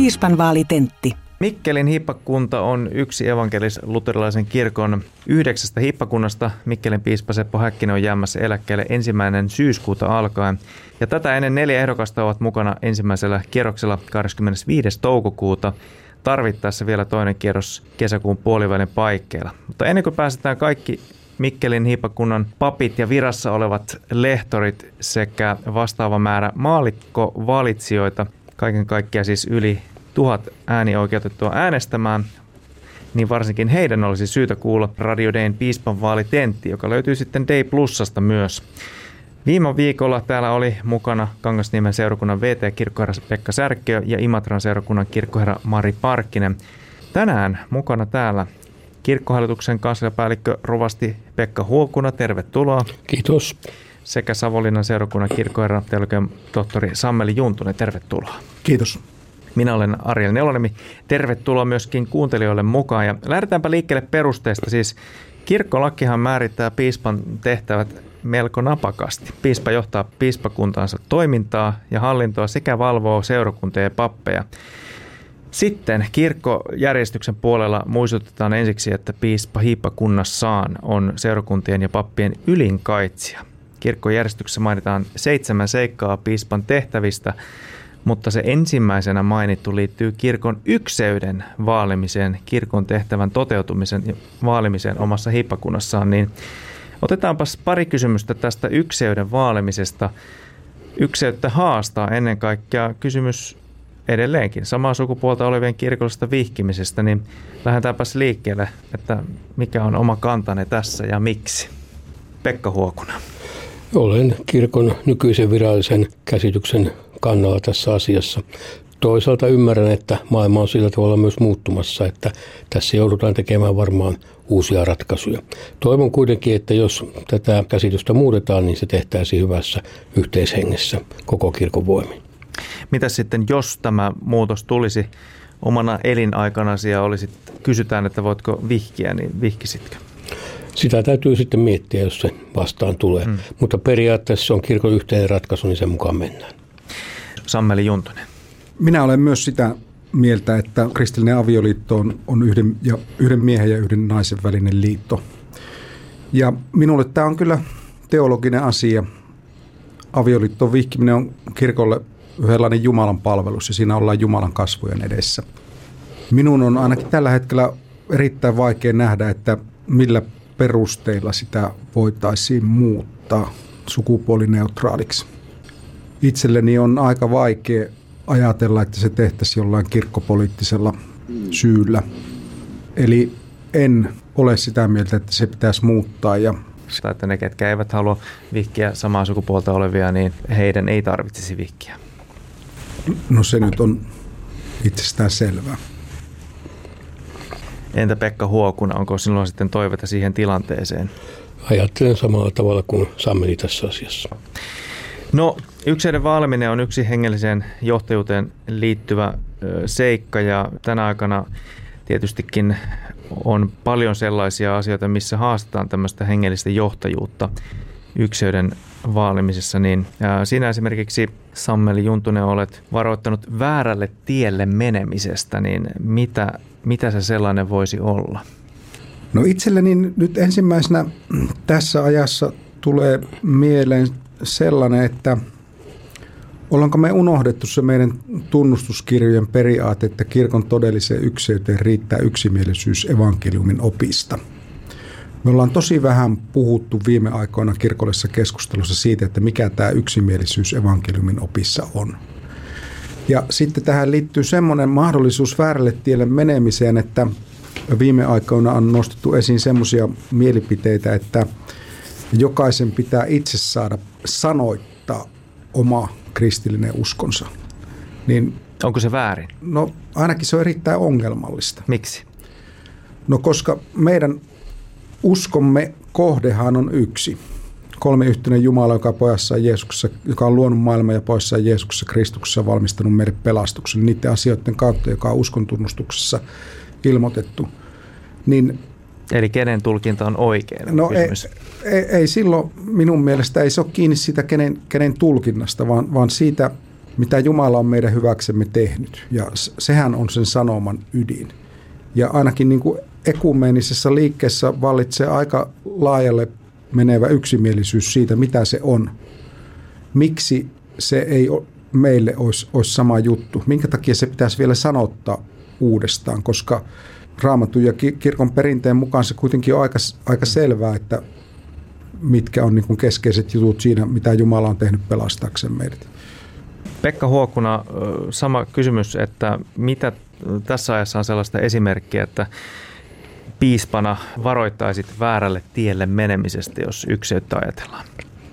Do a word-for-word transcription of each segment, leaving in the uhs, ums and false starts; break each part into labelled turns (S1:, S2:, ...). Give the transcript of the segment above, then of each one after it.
S1: Piispanvaalitentti.
S2: Mikkelin hiippakunta on yksi evankelis-luterilaisen kirkon yhdeksästä hiippakunnasta. Mikkelin piispa Seppo Häkkinen on jäämässä eläkkeelle ensimmäinen syyskuuta alkaen. Ja tätä ennen neljä ehdokasta ovat mukana ensimmäisellä kierroksella kahdeskymmenesviides toukokuuta. Tarvittaessa vielä toinen kierros kesäkuun puolivälin paikkeilla. Mutta ennen kuin pääsetään kaikki Mikkelin hiippakunnan papit ja virassa olevat lehtorit sekä vastaava määrä maallikkovalitsijoita, kaiken kaikkiaan siis yli tuhat äänioikeutettua äänestämään, niin varsinkin heidän olisi syytä kuulla Radio Dayn piispanvaalitentti, joka löytyy sitten Day Plusasta myös. Viime viikolla täällä oli mukana Kangasniemen seurakunnan V T-kirkkoherra Pekka Särkkiö ja Imatran seurakunnan kirkkoherra Mari Parkkinen. Tänään mukana täällä kirkkohallituksen kansliapäällikkö rovasti Pekka Huokuna, tervetuloa.
S3: Kiitos.
S2: Sekä Savonlinnan seurakunnan kirkkoherra teologian tohtori Sammeli Juntunen, tervetuloa.
S4: Kiitos.
S2: Minä olen Ariel Nelonemi. Tervetuloa myöskin kuuntelijoille mukaan. Ja lähdetäänpä liikkeelle perusteesta. Siis kirkkolakihan määrittää piispan tehtävät melko napakasti. Piispa johtaa piispakuntaansa toimintaa ja hallintoa sekä valvoo seurakuntia ja pappeja. Sitten kirkkojärjestyksen puolella muistutetaan ensiksi, että piispa hiippakunnassaan on seurakuntien ja pappien ylinkaitsija. Kirkkojärjestyksessä mainitaan seitsemän seikkaa piispan tehtävistä, mutta se ensimmäisenä mainittu liittyy kirkon ykseyden vaalimiseen, kirkon tehtävän toteutumisen ja vaalimiseen omassa hiippakunnassaan. Niin otetaanpas pari kysymystä tästä ykseyden vaalimisesta. Ykseyttä haastaa ennen kaikkea kysymys edelleenkin samaa sukupuolta olevien kirkollisesta vihkimisestä, niin lähdetäänpäs liikkeelle, että mikä on oma kantanne tässä ja miksi. Pekka Huokuna.
S3: Olen kirkon nykyisen virallisen käsityksen kannalla tässä asiassa. Toisaalta ymmärrän, että maailma on sillä tavalla myös muuttumassa, että tässä joudutaan tekemään varmaan uusia ratkaisuja. Toivon kuitenkin, että jos tätä käsitystä muutetaan, niin se tehtäisiin hyvässä yhteishengessä koko kirkon voimin.
S2: Mitä sitten, jos tämä muutos tulisi omana elinaikanasi ja olisit, kysytään, että voitko vihkiä, niin vihkisitkö?
S3: Sitä täytyy sitten miettiä, jos se vastaan tulee. Hmm. Mutta periaatteessa se on kirkon yhteinen ratkaisu, niin sen mukaan mennään.
S2: Sammeli Juntunen.
S4: Minä olen myös sitä mieltä, että kristillinen avioliitto on, on yhden, ja, yhden miehen ja yhden naisen välinen liitto. Ja minulle tämä on kyllä teologinen asia. Avioliittoon vihkiminen on kirkolle yhdenlainen Jumalan palvelus ja siinä ollaan Jumalan kasvojen edessä. Minun on ainakin tällä hetkellä erittäin vaikea nähdä, että millä perusteilla sitä voitaisiin muuttaa sukupuolineutraaliksi. Itselleni on aika vaikea ajatella, että se tehtäisiin jollain kirkkopoliittisella syyllä. Eli en ole sitä mieltä, että se pitäisi muuttaa. Ja
S2: että ne, ketkä eivät halua vihkiä samaa sukupuolta olevia, niin heidän ei tarvitsisi vihkiä.
S4: No se nyt on itsestään selvää.
S2: Entä Pekka Huokuna, onko sinulla sitten toiveita siihen tilanteeseen?
S3: Ajattelen samalla tavalla kuin Sammeli tässä asiassa.
S2: No, ykseyden vaaliminen on yksi hengelliseen johtajuuteen liittyvä seikka ja tänä aikana tietystikin on paljon sellaisia asioita, missä haastetaan tämmöistä hengellistä johtajuutta ykseyden vaalimisessa. Niin, sinä esimerkiksi, Sammeli Juntunen, olet varoittanut väärälle tielle menemisestä, niin mitä, mitä se sellainen voisi olla?
S4: No itselleni nyt ensimmäisenä tässä ajassa tulee mieleen sellainen, että ollaanko me unohdettu se meidän tunnustuskirjojen periaate, että kirkon todelliseen ykseyteen riittää yksimielisyys evankeliumin opista. Me ollaan tosi vähän puhuttu viime aikoina kirkollisessa keskustelussa siitä, että mikä tämä yksimielisyys evankeliumin opissa on. Ja sitten tähän liittyy semmoinen mahdollisuus väärälle tielle menemiseen, että viime aikoina on nostettu esiin semmoisia mielipiteitä, että jokaisen pitää itse saada sanoittaa oma kristillinen uskonsa. Niin,
S2: onko se väärin?
S4: No ainakin se on erittäin ongelmallista.
S2: Miksi?
S4: No koska meidän uskomme kohdehan on yksi. Kolmiyhtyinen Jumala, joka, pojassa Jeesuksessa, joka on luonut maailman ja pojassa Jeesuksessa Kristuksessa valmistanut meille pelastuksen niiden asioiden kautta, joka on uskontunnustuksessa ilmoitettu. Niin,
S2: eli kenen tulkinta on oikein?
S4: No ei, ei, ei silloin minun mielestä ei se ole kiinni siitä kenen, kenen tulkinnasta, vaan, vaan siitä, mitä Jumala on meidän hyväksemme tehnyt. Ja sehän on sen sanoman ydin. Ja ainakin niin kuin ekumenisessa liikkeessä vallitsee aika laajalle menevä yksimielisyys siitä, mitä se on. Miksi se ei meille olisi, olisi sama juttu? Minkä takia se pitäisi vielä sanottaa uudestaan? Koska Raamatun ja kirkon perinteen mukaan se kuitenkin on aika, aika selvää, että mitkä on niin kuin keskeiset jutut siinä, mitä Jumala on tehnyt pelastaakseen meidät.
S2: Pekka Huokuna, sama kysymys, että mitä tässä ajassa on sellaista esimerkkiä, että piispana varoittaisit väärälle tielle menemisestä, jos ykseyttä ajatellaan?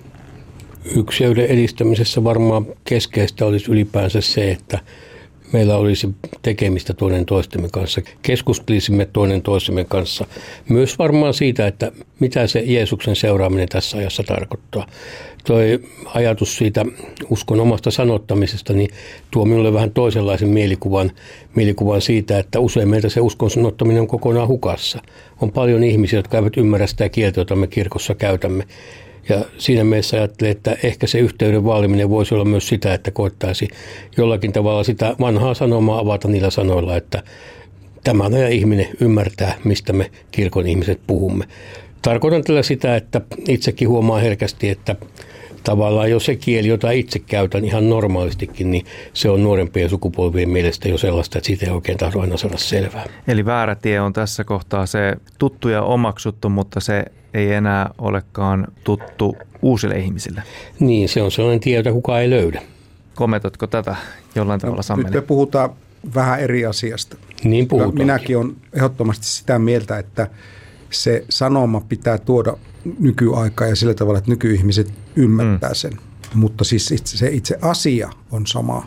S3: Ykseyden edistämisessä varmaan keskeistä olisi ylipäänsä se, että meillä olisi tekemistä toinen toistemme kanssa. Keskustelisimme toinen toistemme kanssa. Myös varmaan siitä, että mitä se Jeesuksen seuraaminen tässä ajassa tarkoittaa. Toi ajatus siitä uskon omasta sanottamisesta niin tuo minulle vähän toisenlaisen mielikuvan, mielikuvan siitä, että usein meiltä se uskon sanottaminen on kokonaan hukassa. On paljon ihmisiä, jotka eivät ymmärrä sitä kieltä, jota me kirkossa käytämme. Ja siinä mielessä ajattelen, että ehkä se yhteyden vaaliminen voisi olla myös sitä, että koettaisi jollakin tavalla sitä vanhaa sanomaa avata niillä sanoilla, että tämän ajan ihminen ymmärtää, mistä me kirkon ihmiset puhumme. Tarkoitan tällä sitä, että itsekin huomaa herkästi, että tavallaan jo se kieli, jota itse käytän ihan normaalistikin, niin se on nuorempien sukupolvien mielestä jo sellaista, että siitä ei oikein tahdo aina saada selvää.
S2: Eli väärä tie on tässä kohtaa se tuttu ja omaksuttu, mutta se ei enää olekaan tuttu uusille ihmisille.
S3: Niin, se on sellainen tie, jota kukaan ei löydä.
S2: Kommentoitko tätä jollain tavalla, Sammeli?
S4: Nyt me puhutaan vähän eri asiasta.
S3: Niin puhutaan.
S4: Minäkin olen ehdottomasti sitä mieltä, että se sanoma pitää tuoda nykyaikaa ja sillä tavalla, että nykyihmiset ymmärtää sen. Mm. Mutta siis itse, se itse asia on sama.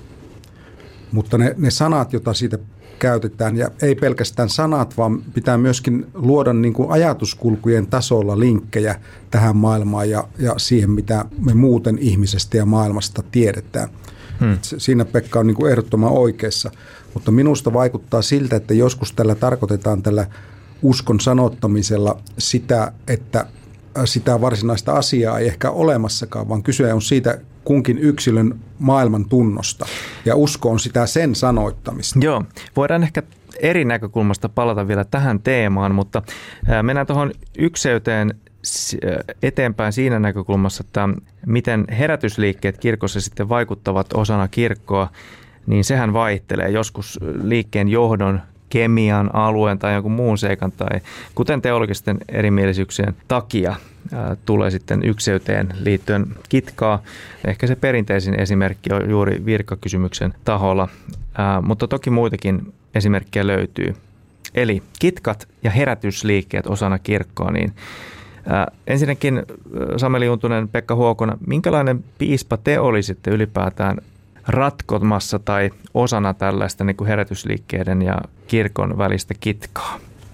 S4: Mutta ne, ne sanat, joita siitä käytetään, ja ei pelkästään sanat, vaan pitää myöskin luoda niin kuin ajatuskulkujen tasolla linkkejä tähän maailmaan ja, ja siihen, mitä me muuten ihmisestä ja maailmasta tiedetään. Hmm. Siinä Pekka on niin kuin ehdottoman oikeassa. Mutta minusta vaikuttaa siltä, että joskus tällä tarkoitetaan tällä uskon sanottamisella sitä, että sitä varsinaista asiaa ei ehkä olemassakaan, vaan kyse on siitä kunkin yksilön maailman tunnosta. Ja usko on sitä sen sanoittamista.
S2: Joo, voidaan ehkä eri näkökulmasta palata vielä tähän teemaan, mutta mennään tuohon ykseyteen eteenpäin siinä näkökulmassa, että miten herätysliikkeet kirkossa sitten vaikuttavat osana kirkkoa, niin sehän vaihtelee joskus liikkeen johdon, kemian, alueen tai jonkun muun seikan tai kuten teologisten erimielisyyksien takia ää, tulee sitten ykseyteen liittyen kitkaa. Ehkä se perinteisin esimerkki on juuri virkakysymyksen taholla, ää, mutta toki muitakin esimerkkejä löytyy. Eli kitkat ja herätysliikkeet osana kirkkoa. Niin, ää, ensinnäkin Sameli Juntunen, Pekka Huokona, minkälainen piispa te olisitte ylipäätään ratkomassa tai osana tällaista niin kuin herätysliikkeiden ja kirkon välistä kitkaa?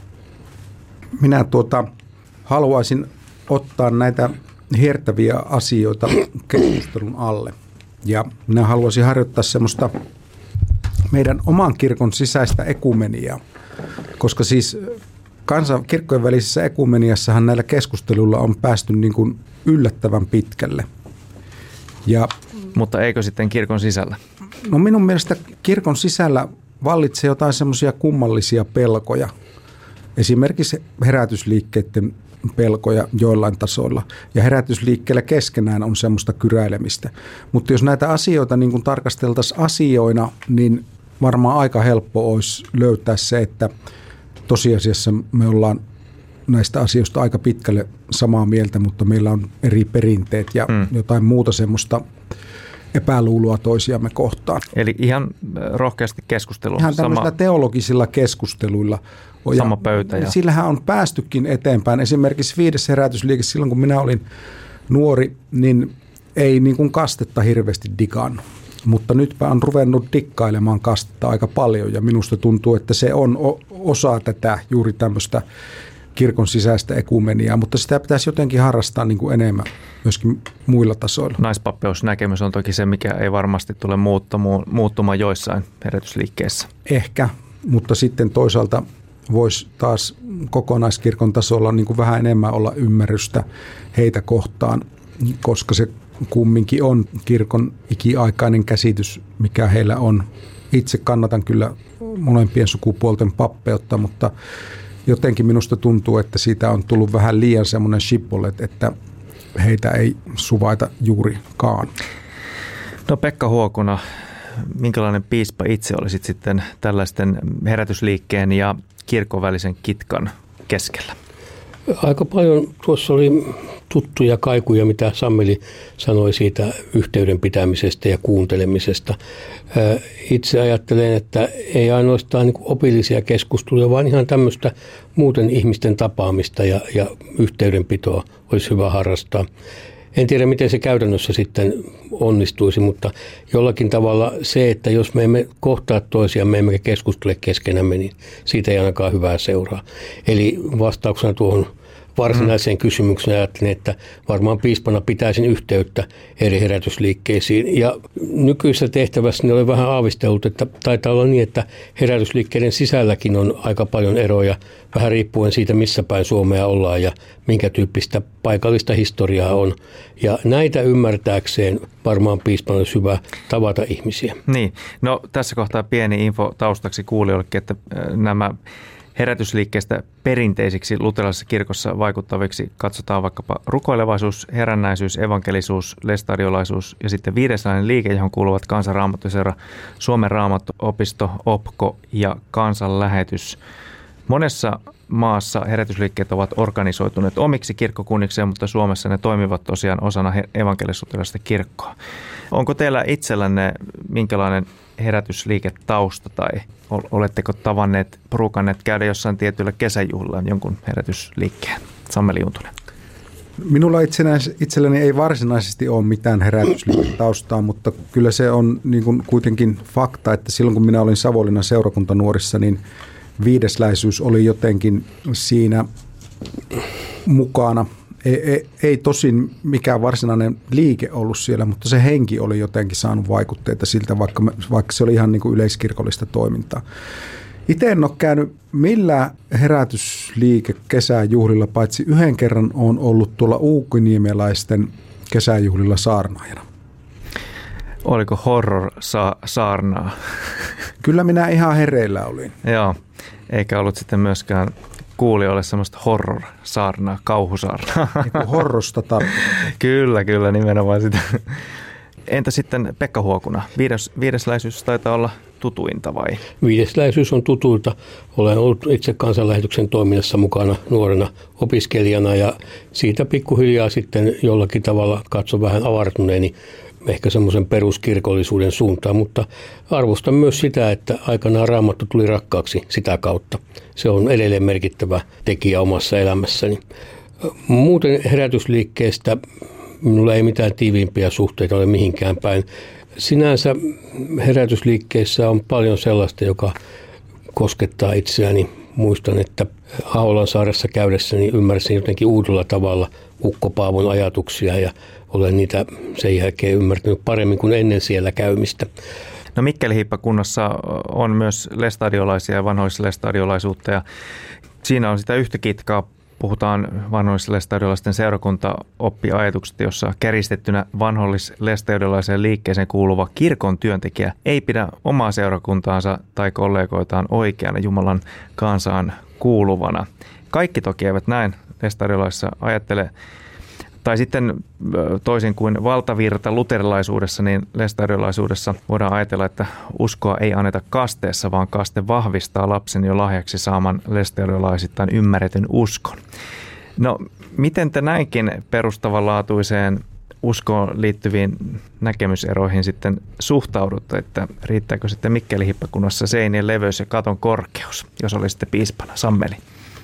S4: Minä tuota, haluaisin ottaa näitä hiertäviä asioita keskustelun alle. Ja minä haluaisin harjoittaa semmoista meidän oman kirkon sisäistä ekumeniaa. Koska siis kansan, kirkkojen välisessä ekumeniassahan näillä keskusteluilla on päästy niin kuin yllättävän pitkälle. Ja
S2: mutta eikö sitten kirkon sisällä?
S4: No minun mielestä kirkon sisällä vallitsee jotain semmoisia kummallisia pelkoja. Esimerkiksi herätysliikkeiden pelkoja joillain tasoilla. Ja herätysliikkeellä keskenään on semmoista kyräilemistä. Mutta jos näitä asioita niin kun tarkasteltaisiin asioina, niin varmaan aika helppo olisi löytää se, että tosiasiassa me ollaan näistä asioista aika pitkälle samaa mieltä, mutta meillä on eri perinteet ja mm. jotain muuta semmoista epäluuloa toisiamme kohtaan.
S2: Eli ihan rohkeasti keskustelua.
S4: Ihan tämmöisillä sama teologisilla keskusteluilla.
S2: Sama pöytä. Ja
S4: sillähän on päästykin eteenpäin. Esimerkiksi viides herätysliike, silloin kun minä olin nuori, niin ei niin kuin kastetta hirveästi digannut. Mutta nytpä on ruvennut dikkailemaan kastetta aika paljon ja minusta tuntuu, että se on osa tätä juuri tämmöistä kirkon sisäistä ekumeniaa, mutta sitä pitäisi jotenkin harrastaa niin kuin enemmän myöskin muilla tasoilla.
S2: Naispappeusnäkemys on toki se, mikä ei varmasti tule muuttumaan joissain herätysliikkeissä.
S4: Ehkä, mutta sitten toisaalta voisi taas kokonaiskirkon tasolla niin kuin vähän enemmän olla ymmärrystä heitä kohtaan, koska se kumminkin on kirkon ikiaikainen käsitys, mikä heillä on. Itse kannatan kyllä molempien sukupuolten pappeutta, mutta jotenkin minusta tuntuu, että siitä on tullut vähän liian semmoinen shibboleth, että heitä ei suvaita juurikaan.
S2: No Pekka Huokuna, minkälainen piispa itse olisit sitten tällaisten herätysliikkeen ja kirkon välisen kitkan keskellä?
S3: Aika paljon tuossa oli tuttuja kaikuja, mitä Sammeli sanoi siitä yhteyden pitämisestä ja kuuntelemisesta. Itse ajattelen, että ei ainoastaan niin kuin opillisia keskusteluja, vaan ihan tämmöistä muuten ihmisten tapaamista ja, ja yhteydenpitoa olisi hyvä harrastaa. En tiedä, miten se käytännössä sitten onnistuisi, mutta jollakin tavalla se, että jos me emme kohtaa toisiamme, emmekä keskustele keskenämme, niin siitä ei ainakaan hyvää seuraa. Eli vastauksena tuohon varsinaiseen kysymykseen ajattelin, että varmaan piispana pitäisin yhteyttä eri herätysliikkeisiin. Ja nykyisessä tehtävässä olen vähän aavistellut, että taitaa olla niin, että herätysliikkeiden sisälläkin on aika paljon eroja, vähän riippuen siitä, missä päin Suomea ollaan ja minkä tyyppistä paikallista historiaa on. Ja näitä ymmärtääkseen varmaan piispan olisi hyvä tavata ihmisiä.
S2: Niin, no tässä kohtaa pieni info taustaksi kuulijoillekin, että nämä herätysliikkeestä perinteisiksi luterilaisessa kirkossa vaikuttaviksi katsotaan vaikkapa rukoilevaisuus, herännäisyys, evankelisuus, lestadiolaisuus ja sitten viideslainen liike, johon kuuluvat Kansanraamattuseura, Suomen Raamattuopisto, O P K O ja Kansanlähetys. Monessa maassa herätysliikkeet ovat organisoituneet omiksi kirkkokunnikseen, mutta Suomessa ne toimivat tosiaan osana evankelis-luterilaista kirkkoa. Onko teillä itsellänne minkälainen herätysliiketausta tai oletteko tavanneet, porukanneet käydä jossain tietyllä kesäjuhlilla jonkun herätysliikkeen? Sammeli Juntunen.
S4: Minulla itselläni ei varsinaisesti ole mitään herätysliiketaustaa, mutta kyllä se on niin kuin kuitenkin fakta, että silloin kun minä olin Savonlinnan seurakuntanuorissa, niin viidesläisyys oli jotenkin siinä mukana. Ei, ei, ei tosin mikään varsinainen liike ollut siellä, mutta se henki oli jotenkin saanut vaikutteita siltä, vaikka, vaikka se oli ihan niin kuin yleiskirkollista toimintaa. Itse en ole käynyt millään herätysliike kesäjuhlilla, paitsi yhden kerran olen ollut tuolla uukiniemelaisten kesäjuhlilla saarnaajana.
S2: Oliko horror-saarnaa?
S4: Kyllä minä ihan hereillä olin.
S2: Joo, eikä ollut sitten myöskään kuulijoille semmoista horror-saarnaa, kauhusaarnaa.
S4: Niin horrosta tarkoittaa.
S2: Kyllä, kyllä, nimenomaan sitä. Entä sitten Pekka Huokuna? Viides, viidesläisyys taitaa olla tutuinta vai?
S3: Viidesläisyys on tutuilta. Olen ollut itse Kansanlähetyksen toiminnassa mukana nuorena opiskelijana ja siitä pikkuhiljaa sitten jollakin tavalla katson vähän avartuneeni ehkä semmoisen peruskirkollisuuden suuntaan, mutta arvostan myös sitä, että aikanaan Raamattu tuli rakkaaksi sitä kautta. Se on edelleen merkittävä tekijä omassa elämässäni. Muuten herätysliikkeestä minulla ei mitään tiiviimpiä suhteita ole mihinkään päin. Sinänsä herätysliikkeissä on paljon sellaista, joka koskettaa itseäni. Muistan, että Aholansaaressa käydessäni ymmärsin jotenkin uudella tavalla Ukko Paavon ajatuksia ja olen niitä sen jälkeen ymmärtänyt paremmin kuin ennen siellä käymistä.
S2: No Mikkeli-hiippakunnassa on myös lestadiolaisia ja vanhoislestadiolaisuutta ja siinä on sitä yhtä kitkaa. Puhutaan vanhollis-lestadiolaisten seurakuntaoppiajatuksesta, jossa käristettynä vanhollis-lestadiolaiseen liikkeeseen kuuluva kirkon työntekijä ei pidä omaa seurakuntaansa tai kollegoitaan oikeana Jumalan kansaan kuuluvana. Kaikki toki eivät näin lestadiolaisissa ajattele. Tai sitten toisin kuin valtavirta luterilaisuudessa, niin lestadiolaisuudessa voidaan ajatella, että uskoa ei anneta kasteessa, vaan kaste vahvistaa lapsen jo lahjaksi saaman lestadiolaisittain ymmärretyn uskon. No, miten te näinkin perustavanlaatuiseen uskoon liittyviin näkemyseroihin sitten suhtaudutte, että riittääkö sitten Mikkeli-hiippakunnassa seinien leveys ja katon korkeus, jos olisitte piispana? Sammeli.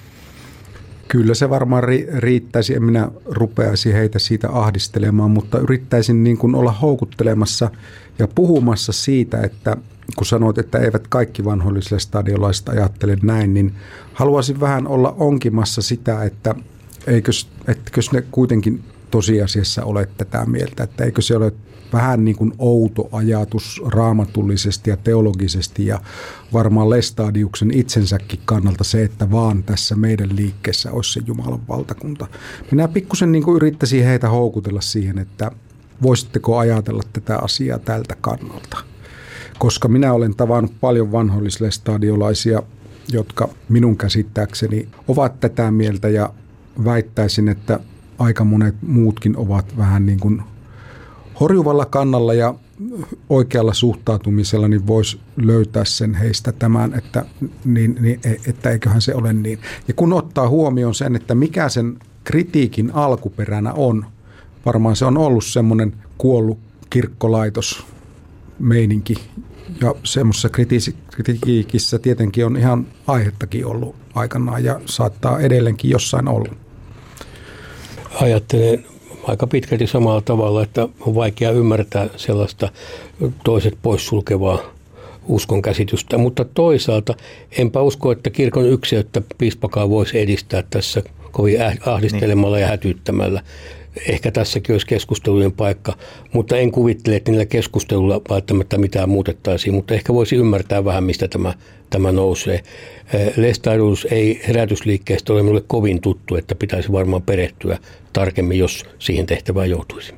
S4: Kyllä se varmaan riittäisi, en minä rupeaisi heitä siitä ahdistelemaan, mutta yrittäisin niin kuin olla houkuttelemassa ja puhumassa siitä, että kun sanoit, että eivät kaikki vanhollis-lestadiolaiset ajattele näin, niin haluaisin vähän olla onkimassa sitä, että eikös, etkös ne kuitenkin tosiasiassa ole tätä mieltä, että eikö se ole vähän niin kuin outo ajatus raamatullisesti ja teologisesti ja varmaan Lestadiuksen itsensäkin kannalta se, että vaan tässä meidän liikkeessä olisi se Jumalan valtakunta. Minä pikkusen niin kuin yrittäisin heitä houkutella siihen, että voisitteko ajatella tätä asiaa tältä kannalta? Koska minä olen tavannut paljon vanhoillislestadiolaisia, jotka minun käsittääkseni ovat tätä mieltä ja väittäisin, että aika monet muutkin ovat vähän niin kuin horjuvalla kannalla ja oikealla suhtautumisella niin voisi löytää sen heistä tämän, että, niin, niin, että eiköhän se ole niin. Ja kun ottaa huomioon sen, että mikä sen kritiikin alkuperänä on, varmaan se on ollut semmoinen kuollut kirkkolaitos meininki ja semmoisessa kritiikissä tietenkin on ihan aihettakin ollut aikanaan ja saattaa edelleenkin jossain olla.
S3: Ajattelen aika pitkälti samalla tavalla, että on vaikea ymmärtää sellaista toiset poissulkevaa uskon käsitystä, mutta toisaalta enpä usko, että kirkon yksilöitä piispakaan voisi edistää tässä kovin ahdistelemalla ja hätyttämällä. Ehkä tässäkin olisi keskustelujen paikka, mutta en kuvittele, että niillä keskustelulla välttämättä mitään muutettaisiin, mutta ehkä voisi ymmärtää vähän, mistä tämä, tämä nousee. Lestadius ei herätysliikkeestä ole minulle kovin tuttu, että pitäisi varmaan perehtyä tarkemmin, jos siihen tehtävään joutuisi.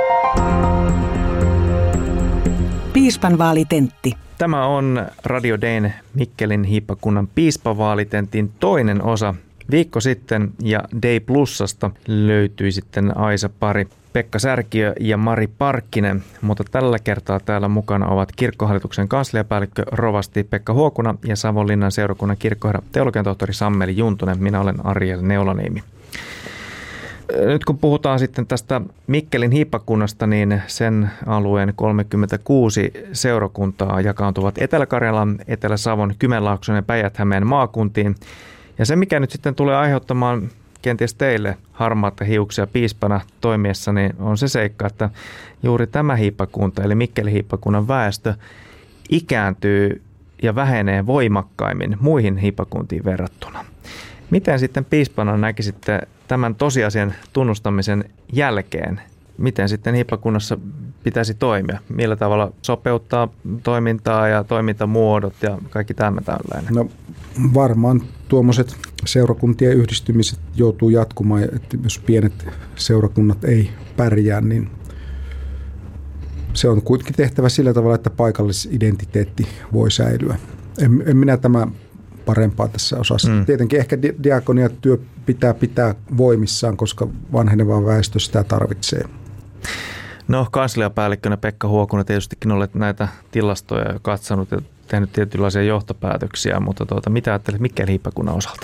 S1: Piispan vaalitentti.
S2: Tämä on Radio Dayn Mikkelin hiippakunnan piispavaalitentin toinen osa. Viikko sitten ja Day Plusasta löytyi sitten Aisa-pari Pekka Särkiö ja Mari Parkkinen, mutta tällä kertaa täällä mukana ovat kirkkohallituksen kansliapäällikkö rovasti Pekka Huokuna ja Savonlinnan seurakunnan kirkkoherra teologian tohtori Sammeli Juntunen. Minä olen Ariel Neulaniemi. Nyt kun puhutaan sitten tästä Mikkelin hiippakunnasta, niin sen alueen kolmekymmentäkuusi seurakuntaa jakaantuvat Etelä-Karjalan, Etelä-Savon, Kymenlaakson ja Päijät-Hämeen maakuntiin. Ja se, mikä nyt sitten tulee aiheuttamaan kenties teille harmaata hiuksia piispana toimiessa, niin on se seikka, että juuri tämä hiippakunta, eli Mikkelin hiippakunnan väestö, ikääntyy ja vähenee voimakkaimmin muihin hiippakuntiin verrattuna. Miten sitten piispana näkisitte tämän tosiasian tunnustamisen jälkeen? Miten sitten hiippakunnassa pitäisi toimia? Millä tavalla sopeuttaa toimintaa ja toimintamuodot ja kaikki tämä tällainen?
S4: No varmaan tuommoiset seurakuntien yhdistymiset joutuu jatkumaan, että jos pienet seurakunnat ei pärjää, niin se on kuitenkin tehtävä sillä tavalla, että paikallisidentiteetti voi säilyä. En, en minä tämä parempaa tässä osassa. Mm. Tietenkin ehkä diakoniatyö pitää pitää voimissaan, koska vanheneva väestö sitä tarvitsee.
S2: No kansliapäällikkönä Pekka Huokuna tietystikin olet näitä tilastoja katsonut ja tehnyt tietynlaisia johtopäätöksiä, mutta tuota, mitä ajattelet Mikkelin hiippakunnan osalta?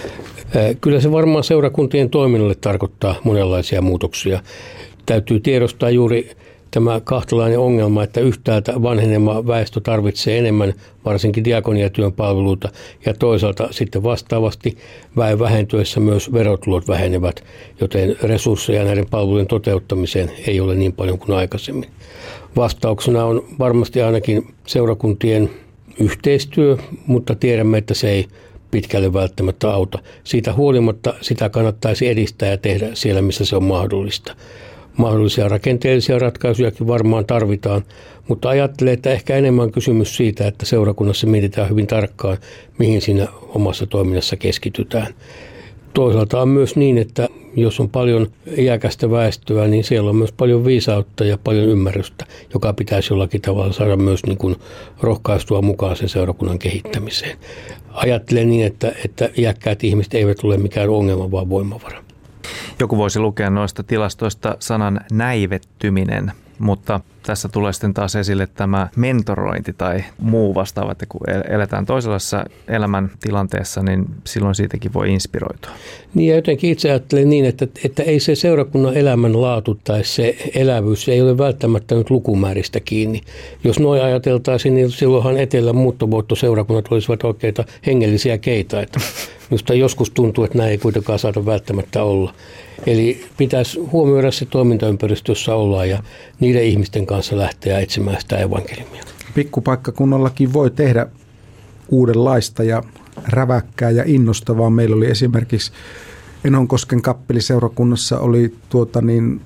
S3: Kyllä se varmaan seurakuntien toiminnalle tarkoittaa monenlaisia muutoksia. Täytyy tiedostaa juuri tämä kahtalainen ongelma, että yhtäältä vanhenema väestö tarvitsee enemmän varsinkin diakoniatyön palveluita ja toisaalta sitten vastaavasti väen vähentyessä myös verotulot vähenevät, joten resursseja näiden palvelujen toteuttamiseen ei ole niin paljon kuin aikaisemmin. Vastauksena on varmasti ainakin seurakuntien yhteistyö, mutta tiedämme, että se ei pitkälle välttämättä auta. Siitä huolimatta sitä kannattaisi edistää ja tehdä siellä, missä se on mahdollista. Mahdollisia rakenteellisia ratkaisujakin varmaan tarvitaan, mutta ajattelen, että ehkä enemmän on kysymys siitä, että seurakunnassa mietitään hyvin tarkkaan, mihin siinä omassa toiminnassa keskitytään. Toisaalta on myös niin, että jos on paljon iäkästä väestöä, niin siellä on myös paljon viisautta ja paljon ymmärrystä, joka pitäisi jollakin tavalla saada myös niin kuin rohkaistua mukaan sen seurakunnan kehittämiseen. Ajattelen niin, että, että iäkkäät ihmiset eivät ole mikään ongelma, vaan voimavara.
S2: Joku voisi lukea noista tilastoista sanan näivettyminen, mutta tässä tulee sitten taas esille tämä mentorointi tai muu vastaava, että kun eletään toisenlaisessa elämäntilanteessa, niin silloin siitäkin voi inspiroitua. Niin
S3: ja jotenkin itse ajattelen niin, että, että ei se seurakunnan elämänlaatu tai se elävyys ei ole välttämättä nyt lukumääristä kiinni. Jos noin ajateltaisiin, niin silloinhan etelän muuttovoittoseurakunnat olisivat oikeita hengellisiä keitaita. Minusta joskus tuntuu, että näin ei kuitenkaan saada välttämättä olla. Eli pitäisi huomioida se toimintaympäristö, jossa ollaan ja niiden ihmisten kanssa lähteä etsimään sitä evankeliumia.
S4: Pikkupaikkakunnallakin voi tehdä uudenlaista ja räväkkää ja innostavaa. Meillä oli esimerkiksi Enonkosken kappeliseurakunnassa oli tuota niin,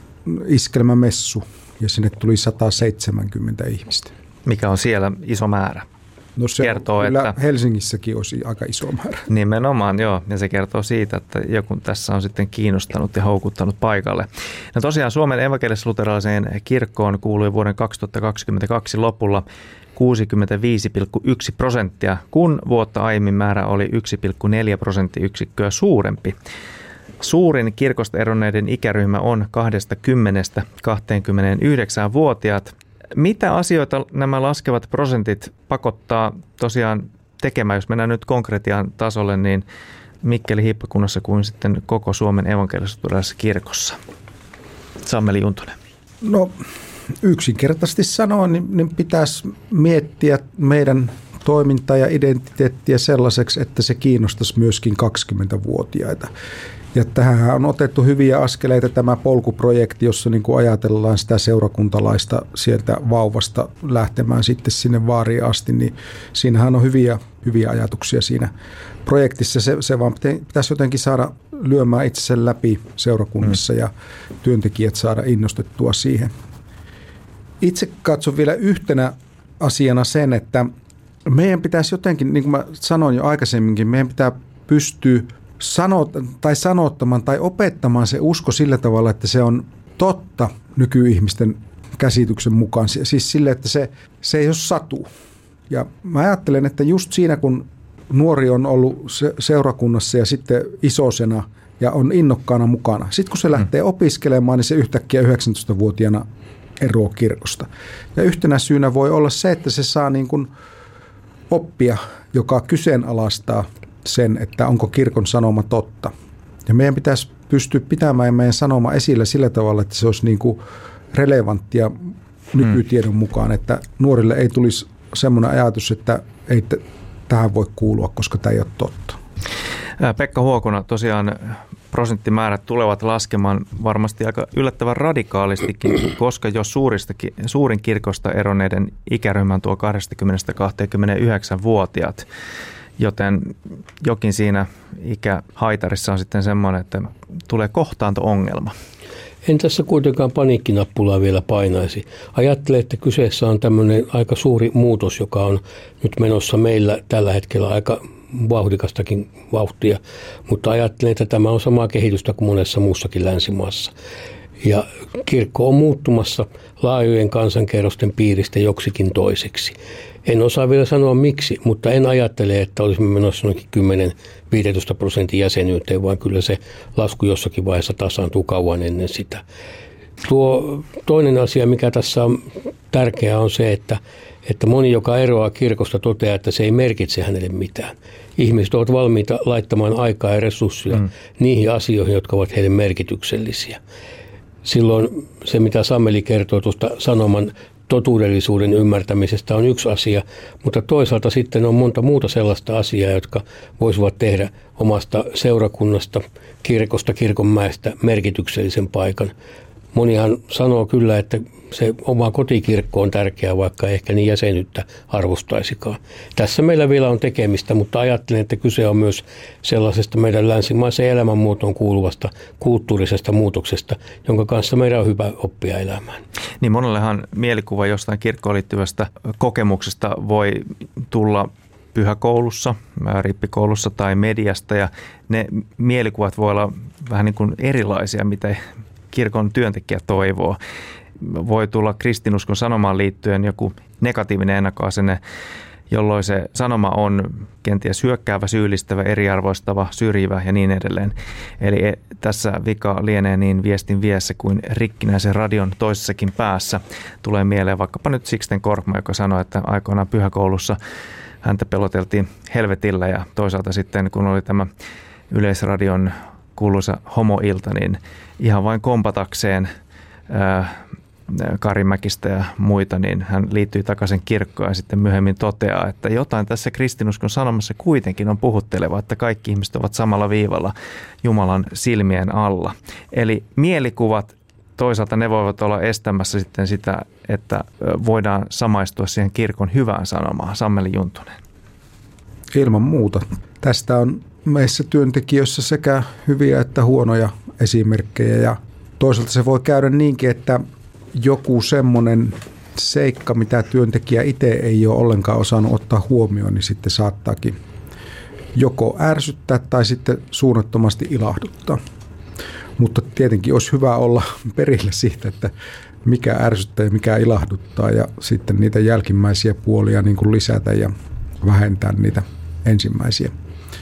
S4: iskelmämessu ja sinne tuli sata seitsemänkymmentä ihmistä.
S2: Mikä on siellä iso määrä?
S4: No se
S2: kertoo,
S4: kyllä
S2: että
S4: Helsingissäkin olisi aika iso määrä.
S2: Nimenomaan, joo. Ja se kertoo siitä, että joku tässä on sitten kiinnostanut ja houkuttanut paikalle. No tosiaan Suomen evankelis-luterilaiseen kirkkoon kuului vuoden kaksituhattakaksikymmentäkaksi lopulla kuusikymmentäviisi pilkku yksi prosenttia, kun vuotta aiemmin määrä oli yksi pilkku neljä prosenttiyksikköä suurempi. Suurin kirkosta eronneiden ikäryhmä on kaksikymmentä kaksikymmentäyhdeksän-vuotiaat. Mitä asioita nämä laskevat prosentit pakottaa tosiaan tekemään, jos mennään nyt konkretian tasolle, niin Mikkeli hiippakunnassa kuin sitten koko Suomen evankelis-luterilaisessa kirkossa? Sammeli Juntunen.
S4: No yksinkertaisesti sanoen, niin, niin pitäisi miettiä meidän toimintaa ja identiteettiä sellaiseksi, että se kiinnostaisi myöskin kaksikymmentävuotiaita. Ja tähän on otettu hyviä askeleita tämä polkuprojekti, jossa niin kuin ajatellaan sitä seurakuntalaista sieltä vauvasta lähtemään sitten sinne vaariin asti, niin siinähän on hyviä, hyviä ajatuksia siinä projektissa. Se, se vaan pitäisi jotenkin saada lyömään itsensä läpi seurakunnissa mm. ja työntekijät saada innostettua siihen. Itse katson vielä yhtenä asiana sen, että meidän pitäisi jotenkin, niin kuin mä sanoin jo aikaisemminkin, meidän pitää pystyä sanot, tai sanottamaan tai opettamaan se usko sillä tavalla, että se on totta nykyihmisten käsityksen mukaan. Siis sille, että se, se ei ole satu. Ja mä ajattelen, että just siinä, kun nuori on ollut seurakunnassa ja sitten isosena ja on innokkaana mukana. Sitten kun se lähtee opiskelemaan, niin se yhtäkkiä yhdeksäntoistavuotiaana eroaa kirkosta. Ja yhtenä syynä voi olla se, että se saa niin kuin oppia, joka kyseenalaistaa sen, että onko kirkon sanoma totta. Ja meidän pitäisi pystyä pitämään meidän sanoma esillä sillä tavalla, että se olisi niin kuin relevanttia nykytiedon mukaan, että nuorille ei tulisi semmoinen ajatus, että ei t- tähän voi kuulua, koska tämä ei ole totta.
S2: Pekka Huokona, tosiaan prosenttimäärät tulevat laskemaan varmasti aika yllättävän radikaalistikin, koska jos suuristakin, suurin kirkosta eronneiden ikäryhmän tuo kaksikymmentä kaksikymmentäyhdeksän-vuotiaat, joten jokin siinä ikähaitarissa on sitten semmoinen, että tulee kohtaanto-ongelma.
S3: En tässä kuitenkaan paniikkinappulaa vielä painaisi. Ajattelen, että kyseessä on tämmöinen aika suuri muutos, joka on nyt menossa meillä tällä hetkellä aika vauhdikastakin vauhtia, mutta ajattelen, että tämä on samaa kehitystä kuin monessa muussakin länsimaassa. Ja kirkko on muuttumassa laajojen kansankerrosten piiristä joksikin toiseksi. En osaa vielä sanoa miksi, mutta en ajattele, että olisimme menossa noinkin kymmenen viisitoista prosentin jäsenyyteen, vaan kyllä se lasku jossakin vaiheessa tasaantuu kauan ennen sitä. Tuo toinen asia, mikä tässä on tärkeää, on se, että, että moni, joka eroaa kirkosta, toteaa, että se ei merkitse hänelle mitään. Ihmiset ovat valmiita laittamaan aikaa ja resursseja mm. niihin asioihin, jotka ovat heille merkityksellisiä. Silloin se, mitä Sammeli kertoo tuosta sanoman totuudellisuuden ymmärtämisestä, on yksi asia, mutta toisaalta sitten on monta muuta sellaista asiaa, jotka voisivat tehdä omasta seurakunnasta, kirkosta, kirkonmäestä merkityksellisen paikan. Monihan sanoo kyllä, että se oma kotikirkko on tärkeä, vaikka ehkä niin jäsenyyttä arvostaisikaan. Tässä meillä vielä on tekemistä, mutta ajattelen, että kyse on myös sellaisesta meidän länsimaisen elämänmuotoon kuuluvasta kulttuurisesta muutoksesta, jonka kanssa meidän on hyvä oppia elämään.
S2: Niin monellehan mielikuva jostain kirkkoon liittyvästä kokemuksesta voi tulla pyhäkoulussa, rippikoulussa tai mediasta, ja ne mielikuvat voi olla vähän niin kuin erilaisia, mitä kirkon työntekijä toivoo. Voi tulla kristinuskon sanomaan liittyen joku negatiivinen ennakkoasenne, jolloin se sanoma on kenties hyökkäävä, syyllistävä, eriarvoistava, syrjivä ja niin edelleen. Eli tässä vika lienee niin viestin viessä kuin rikkinäisen radion toisessakin päässä. Tulee mieleen vaikkapa nyt Sixten Korkman, joka sanoi, että aikoinaan pyhäkoulussa häntä peloteltiin helvetillä, ja toisaalta sitten kun oli tämä Yleisradion kuuluisa homoilta, niin ihan vain kompatakseen ää, Kari Mäkistä ja muita, niin hän liittyi takaisin kirkkoon ja sitten myöhemmin toteaa, että jotain tässä kristinuskon sanomassa kuitenkin on puhutteleva, että kaikki ihmiset ovat samalla viivalla Jumalan silmien alla. Eli mielikuvat toisaalta ne voivat olla estämässä sitten sitä, että voidaan samaistua siihen kirkon hyvään sanomaan. Sammeli Juntunen.
S4: Ilman muuta. Tästä on meissä työntekijöissä sekä hyviä että huonoja esimerkkejä, ja toisaalta se voi käydä niinkin, että joku semmoinen seikka, mitä työntekijä itse ei ole ollenkaan osannut ottaa huomioon, niin sitten saattaakin joko ärsyttää tai sitten suunnattomasti ilahduttaa. Mutta tietenkin olisi hyvä olla perillä siitä, että mikä ärsyttää ja mikä ilahduttaa ja sitten niitä jälkimmäisiä puolia niin kuin lisätä ja vähentää niitä ensimmäisiä.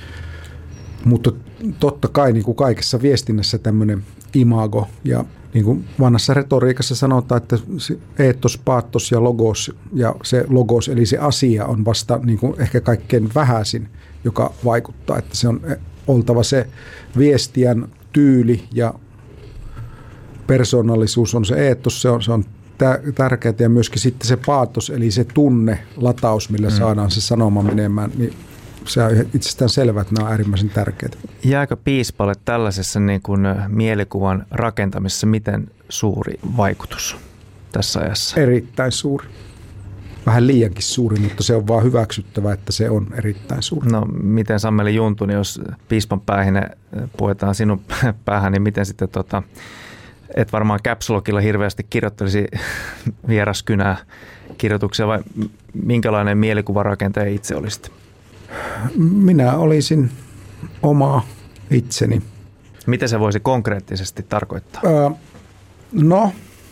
S4: Mutta totta kai niin kuin kaikessa viestinnässä tämmöinen imago ja niin kuin vanhassa retoriikassa sanotaan, että eetos, paattos ja logos ja se logos eli se asia on vasta niin kuin ehkä kaikkein vähäisin, joka vaikuttaa, että se on oltava se viestijän tyyli ja persoonallisuus on se eetos, se on, se on tärkeää ja myöskin sitten se paatos eli se tunne, lataus, millä mm. saadaan se sanoma menemään, niin se on itsestään selvää, että nämä on äärimmäisen tärkeitä.
S2: Jääkö piispalle tällaisessa niin kuin mielikuvan rakentamisessa miten suuri vaikutus tässä ajassa?
S4: Erittäin suuri. Vähän liiankin suuri, mutta se on vaan hyväksyttävä, että se on erittäin suuri.
S2: No miten Sammeli Juntunen, jos piispan päähine puetaan sinun päähän, niin miten sitten tota, et varmaan Caps Lockilla hirveästi kirjoittelisi vieraskynää kirjoituksia vai minkälainen mielikuvarakentaja itse olisit?
S4: Minä olisin oma itseni.
S2: Mitä se voisi konkreettisesti tarkoittaa?
S4: Öö, no,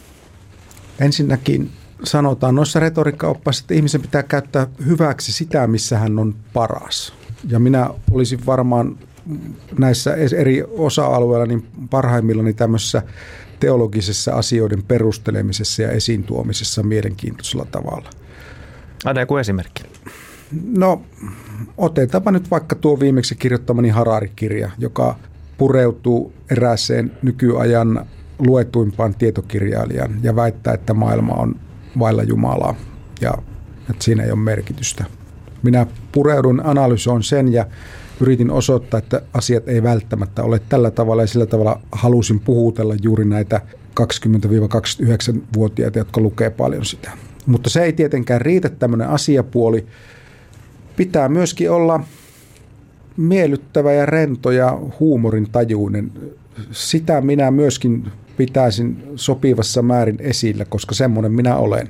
S4: ensinnäkin sanotaan noissa retoriikkaoppaissa, että ihmisen pitää käyttää hyväksi sitä, missä hän on paras. Ja minä olisin varmaan näissä eri osa-alueilla niin parhaimmillani tämmöisessä teologisessa asioiden perustelemisessa ja esiin tuomisessa mielenkiintoisella tavalla.
S2: Anna joku esimerkki.
S4: No, otetaanpa nyt vaikka tuo viimeksi kirjoittamani Harari-kirja, joka pureutuu erääseen nykyajan luetuimpaan tietokirjailijan ja väittää, että maailma on vailla Jumalaa ja että siinä ei ole merkitystä. Minä pureudun, analysoin sen ja yritin osoittaa, että asiat ei välttämättä ole tällä tavalla ja sillä tavalla halusin puhutella juuri näitä kaksikymmentä-kaksikymmentäyhdeksän-vuotiaita, jotka lukee paljon sitä. Mutta se ei tietenkään riitä, tämmöinen asiapuoli. Pitää myöskin olla miellyttävä ja rento ja huumorintajuinen. Sitä minä myöskin pitäisin sopivassa määrin esillä, koska semmoinen minä olen.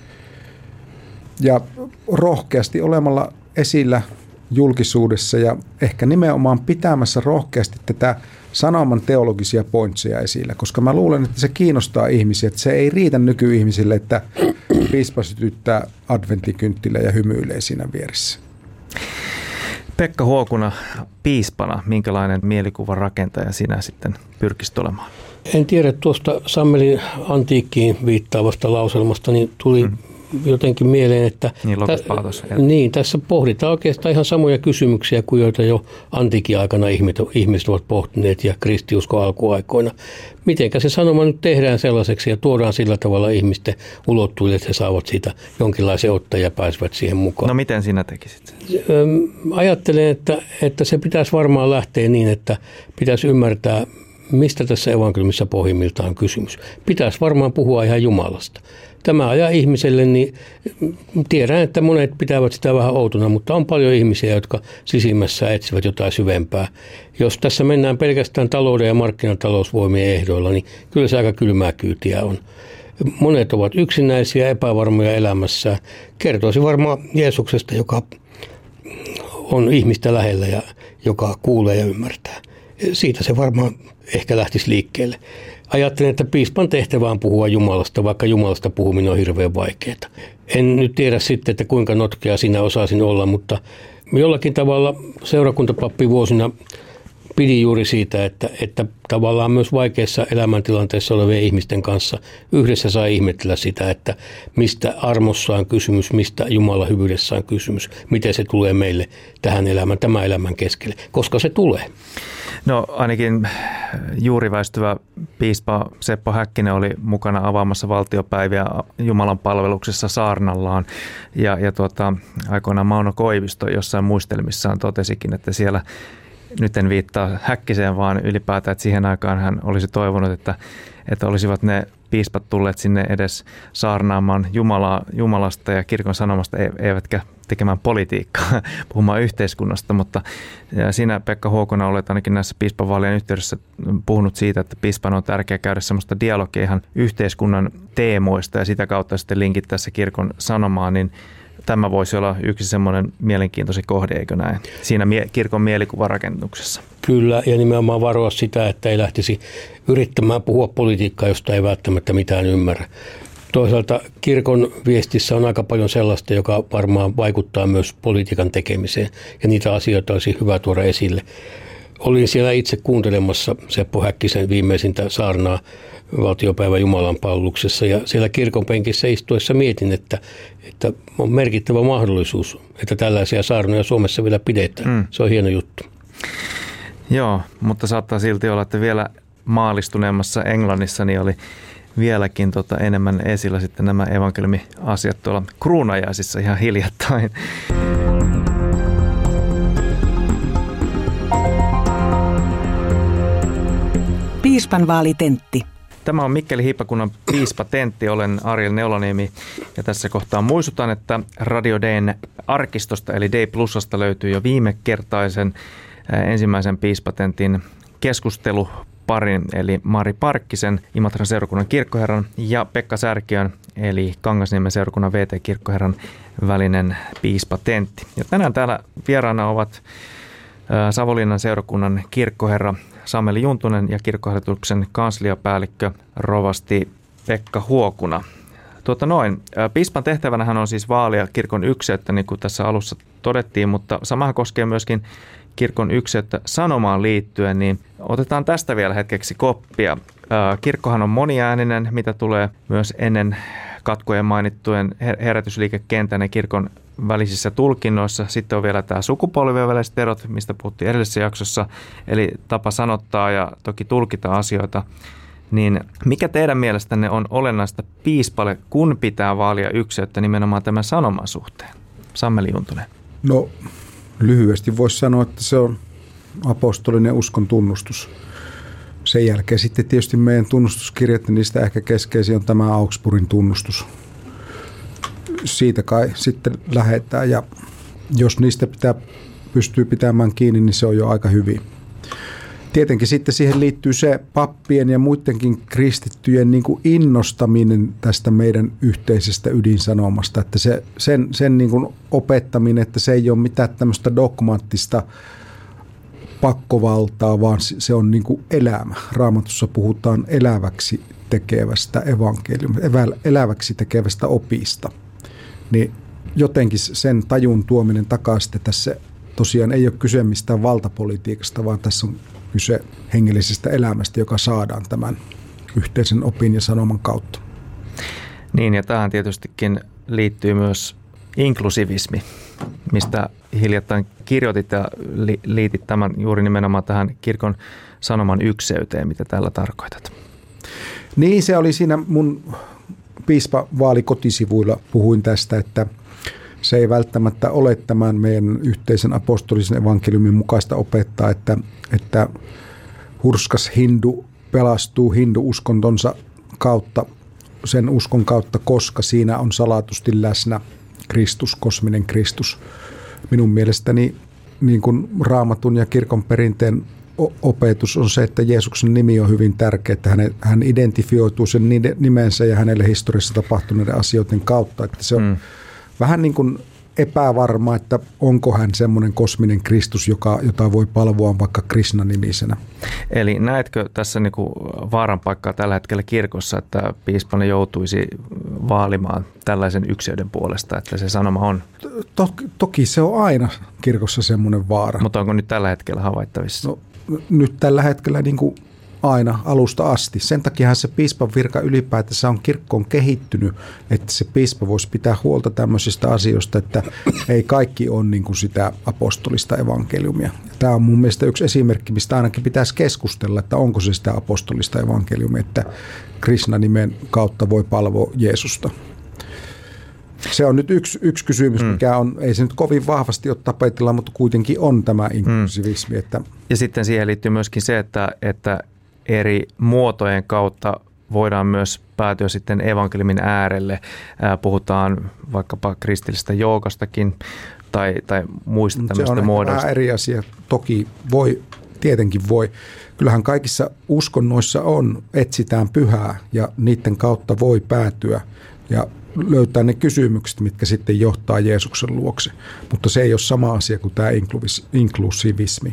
S4: Ja rohkeasti olemalla esillä julkisuudessa ja ehkä nimenomaan pitämässä rohkeasti tätä sanoman teologisia pointseja esillä, koska mä luulen, että se kiinnostaa ihmisiä, että se ei riitä nykyihmisille, että piispa sytyttää adventtikynttilä ja hymyilee siinä vieressä.
S2: Pekka Huokuna, piispana, minkälainen mielikuvan rakentaja sinä sitten pyrkisit olemaan?
S3: En tiedä, tuosta Sammelin antiikkiin viittaavasta lauselmasta niin tuli hmm. jotenkin mieleen, että
S2: niin,
S3: tä, niin, tässä pohditaan oikeastaan ihan samoja kysymyksiä kuin joita jo antiikin aikana ihmiset, ihmiset ovat pohtineet ja kristiuskon alkuaikoina. Mitenkä se sanoma nyt tehdään sellaiseksi ja tuodaan sillä tavalla ihmisten ulottuville, että he saavat siitä jonkinlaisen otteen ja pääsevät siihen mukaan.
S2: No miten sinä tekisit?
S3: Ajattelen, että, että se pitäisi varmaan lähteä niin, että pitäisi ymmärtää, mistä tässä evankeliumissa pohjimmiltaan on kysymys. Pitäisi varmaan puhua ihan Jumalasta. Tämä ajaa ihmiselle, niin tiedän, että monet pitävät sitä vähän outona, mutta on paljon ihmisiä, jotka sisimmässä etsivät jotain syvempää. Jos tässä mennään pelkästään talouden ja markkinatalousvoimien ehdoilla, niin kyllä se aika kylmää kyytiä on. Monet ovat yksinäisiä, epävarmoja elämässään. Kertoisi varmaan Jeesuksesta, joka on ihmistä lähellä ja joka kuulee ja ymmärtää. Siitä se varmaan ehkä lähtisi liikkeelle. Ajattelen, että piispan tehtävä on puhua Jumalasta, vaikka Jumalasta puhuminen on hirveän vaikeaa. En nyt tiedä sitten, että kuinka notkea sinä osaisin olla, mutta jollakin tavalla seurakuntapappi vuosina pidi juuri siitä, että, että tavallaan myös vaikeissa elämäntilanteissa olevien ihmisten kanssa yhdessä saa ihmetellä sitä, että mistä armossa on kysymys, mistä Jumalan hyvyydessä on kysymys, miten se tulee meille tähän elämään, tämän elämän keskelle, koska se tulee.
S2: No ainakin juuri väistyvä piispa Seppo Häkkinen oli mukana avaamassa valtiopäiviä Jumalan palveluksessa saarnallaan ja, ja tuota, aikoinaan Mauno Koivisto jossain muistelmissaan totesikin, että siellä nyt en viittaa Häkkiseen, vaan ylipäätään, että siihen aikaan hän olisi toivonut, että, että olisivat ne piispat tulleet sinne edes saarnaamaan Jumalaa, Jumalasta ja kirkon sanomasta, eivätkä tekemään politiikkaa, puhumaan yhteiskunnasta, mutta sinä Pekka Huokona olet ainakin näissä piispanvaalien yhteydessä puhunut siitä, että piispan on tärkeää käydä sellaista dialogia ihan yhteiskunnan teemoista ja sitä kautta sitten linkittää se kirkon sanomaan, niin tämä voisi olla yksi semmoinen mielenkiintoinen kohde, eikö näin, siinä mie- kirkon mielikuvarakennuksessa.
S3: Kyllä, ja nimenomaan varoa sitä, että ei lähtisi yrittämään puhua politiikkaa, josta ei välttämättä mitään ymmärrä. Toisaalta kirkon viestissä on aika paljon sellaista, joka varmaan vaikuttaa myös politiikan tekemiseen, ja niitä asioita olisi hyvä tuoda esille. Olin siellä itse kuuntelemassa Seppo Häkkisen viimeisintä saarnaa valtiopäivän Jumalan palveluksessa, ja siellä kirkon penkissä istuessa mietin, että, että on merkittävä mahdollisuus, että tällaisia saarnoja Suomessa vielä pidetään. Mm. Se on hieno juttu.
S2: Joo, mutta saattaa silti olla, että vielä maalistuneemmassa Englannissa niin oli vieläkin tota enemmän esillä sitten nämä evankeliumi-asiat tuolla kruunajaisissa ihan hiljattain.
S1: Piispanvaalitentti.
S2: Tämä on Mikkeli Hiippakunnan piispatentti. Olen Ariel Neuloniemi ja tässä kohtaa muistutan, että Radio D:n arkistosta eli D Plusasta löytyy jo viime kertaisen ensimmäisen piispatentin keskusteluparin eli Mari Parkkisen, Imatran seurakunnan kirkkoherran ja Pekka Särkiön eli Kangasniemen seurakunnan V T-kirkkoherran välinen piispatentti. Ja tänään täällä vieraana ovat Savonlinnan seurakunnan kirkkoherra Sameli Juntunen ja kirkkohallituksen kansliapäällikkö rovasti Pekka Huokuna. Tuota noin, piispan tehtävänähän on siis vaalia kirkon ykseyttä, niin kuin tässä alussa todettiin, mutta samahan koskee myöskin kirkon ykseyttä sanomaan liittyen, niin otetaan tästä vielä hetkeksi koppia. Kirkkohan on moniääninen, mitä tulee myös ennen katkojen mainittujen herätysliikekentän ja kirkon välisissä tulkinnoissa. Sitten on vielä tämä sukupolvien väliset erot, mistä puhuttiin edellisessä jaksossa, eli tapa sanottaa ja toki tulkita asioita. Niin mikä teidän mielestänne on olennaista piispalle, kun pitää vaalia ykseyttä nimenomaan tämän sanoman suhteen? Sameli Juntunen.
S4: No lyhyesti voisi sanoa, että se on apostolinen uskon tunnustus. Sen jälkeen sitten tietysti meidän tunnustuskirjat, niin niistä ehkä keskeisin on tämä Augsburgin tunnustus. Siitä kai sitten lähdetään ja jos niistä pitää, pystyy pitämään kiinni, niin se on jo aika hyvin. Tietenkin sitten siihen liittyy se pappien ja muidenkin kristittyjen niin kuin innostaminen tästä meidän yhteisestä ydinsanomasta. Että se, sen sen niin kuin opettaminen, että se ei ole mitään tämmöistä dogmaattista pakkovaltaa, vaan se on niin kuin elämä. Raamatussa puhutaan eläväksi tekevästä evankeliumista, eläväksi tekevästä opista. Niin jotenkin sen tajun tuominen takaisin tässä tosiaan ei ole kyse mistään valtapolitiikasta, vaan tässä on kyse hengellisestä elämästä, joka saadaan tämän yhteisen opin ja sanoman kautta.
S2: Niin, ja tähän tietystikin liittyy myös inklusivismi, mistä hiljattain kirjoitit ja liitit tämän juuri nimenomaan tähän kirkon sanoman ykseyteen, mitä tällä tarkoitat.
S4: Niin, se oli siinä mun piispavaali kotisivuilla puhuin tästä, että se ei välttämättä ole tämän meidän yhteisen apostolisen evankeliumin mukaista opettaa, että, että hurskas hindu pelastuu hindu-uskontonsa kautta, sen uskon kautta, koska siinä on salatusti läsnä Kristus, kosminen Kristus. Minun mielestäni niin kuin Raamatun ja kirkon perinteen opetus on se, että Jeesuksen nimi on hyvin tärkeä, että hän, hän identifioituu sen nimensä ja hänelle historiassa tapahtuneiden asioiden kautta, että se on mm. vähän niin kuin epävarma, että onko hän semmoinen kosminen Kristus, joka, jota voi palvoa vaikka Krishna-nimisenä. Eli
S2: näetkö tässä niin kuin vaaran paikkaa tällä hetkellä kirkossa, että piispani joutuisi vaalimaan tällaisen ykseyden puolesta, että se sanoma on?
S4: Toki, toki se on aina kirkossa semmoinen vaara.
S2: Mutta onko nyt tällä hetkellä havaittavissa?
S4: No, nyt tällä hetkellä niin kuin aina alusta asti. Sen takiahan se piispan virka ylipäätänsä on kirkkoon kehittynyt, että se piispa voisi pitää huolta tämmöisistä asioista, että ei kaikki ole niin kuin sitä apostolista evankeliumia. Tämä on mun mielestä yksi esimerkki, mistä ainakin pitäisi keskustella, että onko se sitä apostolista evankeliumia, että Krishna-nimen kautta voi palvoa Jeesusta. Se on nyt yksi, yksi kysymys, mm. mikä on, ei se nyt kovin vahvasti ole tapetilla, mutta kuitenkin on tämä inklusivismi.
S2: Mm. Että ja sitten siihen liittyy myöskin se, että, että eri muotojen kautta voidaan myös päätyä sitten evankeliumin äärelle. Puhutaan vaikkapa kristillisestä joogastakin tai, tai muista tämmöistä muodoista. Se on
S4: eri asia. Toki voi, tietenkin voi. Kyllähän kaikissa uskonnoissa on, etsitään pyhää ja niiden kautta voi päätyä ja löytää ne kysymykset, mitkä sitten johtaa Jeesuksen luokse. Mutta se ei ole sama asia kuin tämä inklusivismi.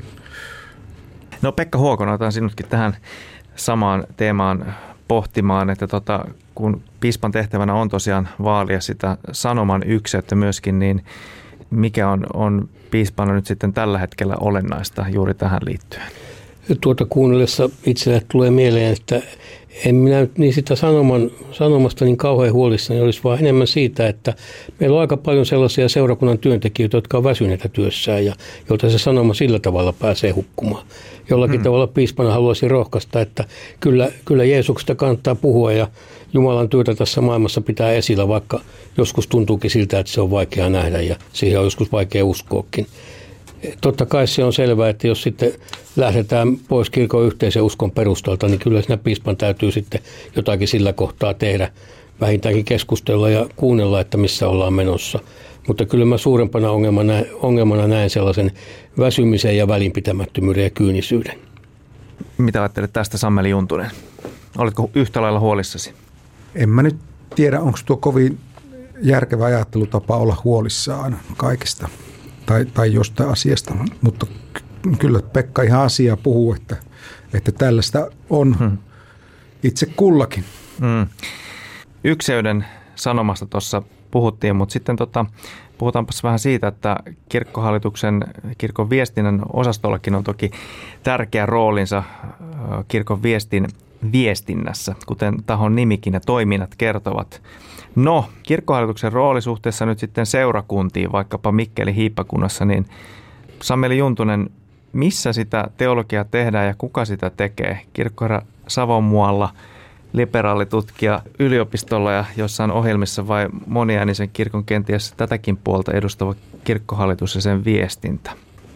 S2: No Pekka Huokonen, otan sinutkin tähän samaan teemaan pohtimaan, että tota, kun piispan tehtävänä on tosiaan vaalia sitä sanoman ykseyttä myöskin, niin mikä on, on piispana nyt sitten tällä hetkellä olennaista juuri tähän liittyen?
S3: Tuota kuunnellessa itselle tulee mieleen, että en minä nyt niin sitä sanoman, sanomasta niin kauhean huolissani olisi, vaan enemmän siitä, että meillä on aika paljon sellaisia seurakunnan työntekijöitä, jotka on väsyneitä työssään ja joilta se sanoma sillä tavalla pääsee hukkumaan. Jollakin hmm. tavalla piispana haluaisin rohkaista, että kyllä, kyllä Jeesuksesta kannattaa puhua ja Jumalan työtä tässä maailmassa pitää esillä, vaikka joskus tuntuukin siltä, että se on vaikea nähdä ja siihen on joskus vaikea uskoakin. Totta kai se on selvää, että jos sitten lähdetään pois kirkon yhteisen uskon perustalta, niin kyllä siinä piispan täytyy sitten jotakin sillä kohtaa tehdä, vähintäänkin keskustella ja kuunnella, että missä ollaan menossa. Mutta kyllä mä suurempana ongelmana, ongelmana näen sellaisen väsymisen ja välinpitämättömyyden ja kyynisyyden.
S2: Mitä ajattelet tästä, Sammeli Juntunen? Oletko yhtä lailla huolissasi?
S4: En mä nyt tiedä, onko tuo kovin järkevä ajattelutapa olla huolissaan aina kaikesta. Tai, tai jostain asiasta, mutta kyllä Pekka ihan asiaa puhuu, että, että tällaista on hmm. itse kullakin.
S2: Hmm. Ykseyden sanomasta tuossa puhuttiin, mutta sitten tota, puhutaanpas vähän siitä, että kirkkohallituksen, kirkon viestinnän osastollakin on toki tärkeä roolinsa kirkon viestin viestinnässä, kuten tahon nimikin ja toiminnat kertovat. No, kirkkohallituksen rooli suhteessa nyt sitten seurakuntiin, vaikkapa Mikkelin hiippakunnassa, niin Sammeli Juntunen, missä sitä teologiaa tehdään ja kuka sitä tekee? Kirkkoherra Savonmualla, liberaalitutkija yliopistolla ja jossain ohjelmissa vai moniäänisen kirkon kenties tätäkin puolta edustava kirkkohallitus ja sen viestintä?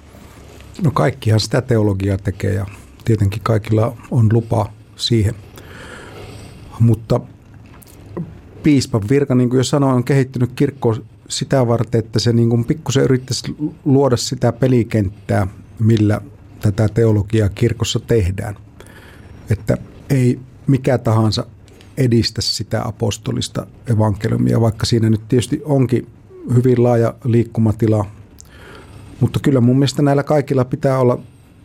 S4: No kaikkihan sitä teologiaa tekee ja tietenkin kaikilla on lupa siihen, mutta piispan virka, niin kuin jo sanoin, on kehittynyt kirkkoon sitä varten, että se niin kuin pikkusen yrittäisi luoda sitä pelikenttää, millä tätä teologiaa kirkossa tehdään. Että ei mikä tahansa edistä sitä apostolista evankeliumia, vaikka siinä nyt tietysti onkin hyvin laaja liikkumatila. Mutta kyllä mun mielestä näillä kaikilla pitää olla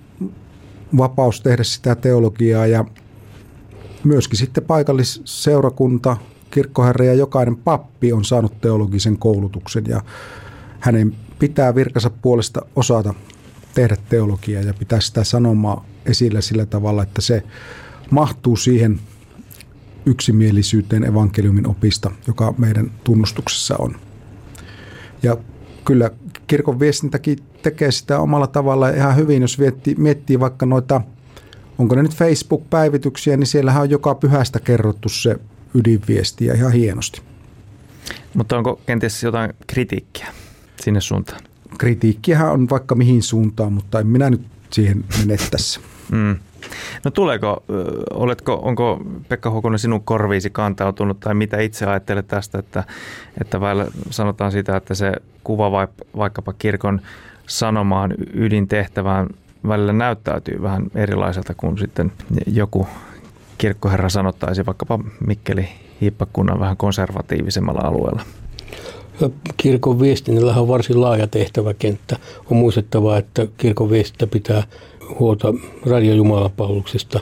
S4: vapaus tehdä sitä teologiaa ja myöskin sitten paikallisseurakunta, kirkkoherra ja jokainen pappi on saanut teologisen koulutuksen ja hänen pitää virkansa puolesta osata tehdä teologiaa ja pitää sitä sanomaa esillä sillä tavalla, että se mahtuu siihen yksimielisyyteen evankeliumin opista, joka meidän tunnustuksessa on. Ja kyllä kirkon viestintäkin tekee sitä omalla tavalla ihan hyvin, jos miettii, miettii vaikka noita, onko ne nyt Facebook-päivityksiä, niin siellähän on joka pyhästä kerrottu se ydinviestiä ihan hienosti.
S2: Mutta onko kenties jotain kritiikkiä sinne suuntaan?
S4: Kritiikkiähän on vaikka mihin suuntaan, mutta en minä nyt siihen mene tässä.
S2: Mm. No tuleeko, oletko, onko Pekka Huokonen sinun korviisi kantautunut tai mitä itse ajattelet tästä, että, että välillä sanotaan sitä, että se kuva vaikkapa kirkon sanomaan ydintehtävään välillä näyttäytyy vähän erilaiselta kuin sitten joku kirkkoherra sanottaisi vaikkapa Mikkeli hiippakunnan vähän konservatiivisemmalla alueella?
S3: Kirkon viestinnällähän on varsin laaja tehtäväkenttä. On muistettava, että kirkon viestintä pitää huolta radio-jumalapalveluksista,